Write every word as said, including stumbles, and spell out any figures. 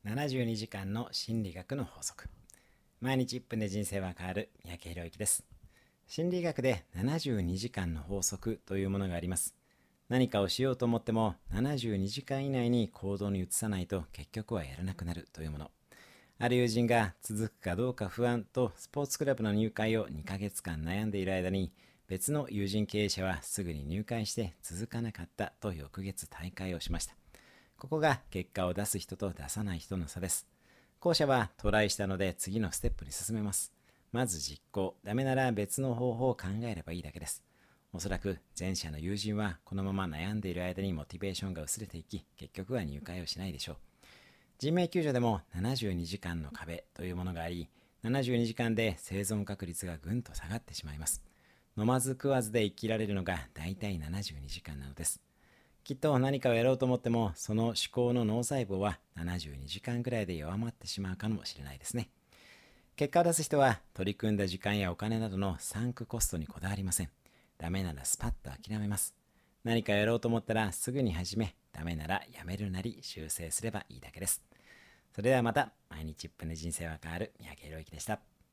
ななじゅうにじかんの心理学の法則。毎日いっぷんで人生は変わる三宅宏之です。心理学でななじゅうにじかんの法則というものがあります。何かをしようと思ってもななじゅうにじかん以内に行動に移さないと結局はやらなくなるというもの。ある友人が続くかどうか不安とスポーツクラブの入会をにかげつかん悩んでいる間に、別の友人経営者はすぐに入会して続かなかったと翌月退会をしました。ここが結果を出す人と出さない人の差です。後者はトライしたので次のステップに進めます。まず実行、ダメなら別の方法を考えればいいだけです。おそらく前者の友人はこのまま悩んでいる間にモチベーションが薄れていき、結局は入会をしないでしょう。人命救助でもななじゅうにじかんの壁というものがあり、ななじゅうにじかんで生存確率がぐんと下がってしまいます。飲まず食わずで生きられるのがだいたいななじゅうにじかんなのです。きっと何かをやろうと思っても、その思考の脳細胞はななじゅうにじかんぐらいで弱まってしまうかもしれないですね。結果を出す人は取り組んだ時間やお金などのサンクコストにこだわりません。ダメならスパッと諦めます。何かやろうと思ったらすぐに始め、ダメならやめるなり修正すればいいだけです。それではまた、毎日いっぷんで人生は変わる三宅宏之でした。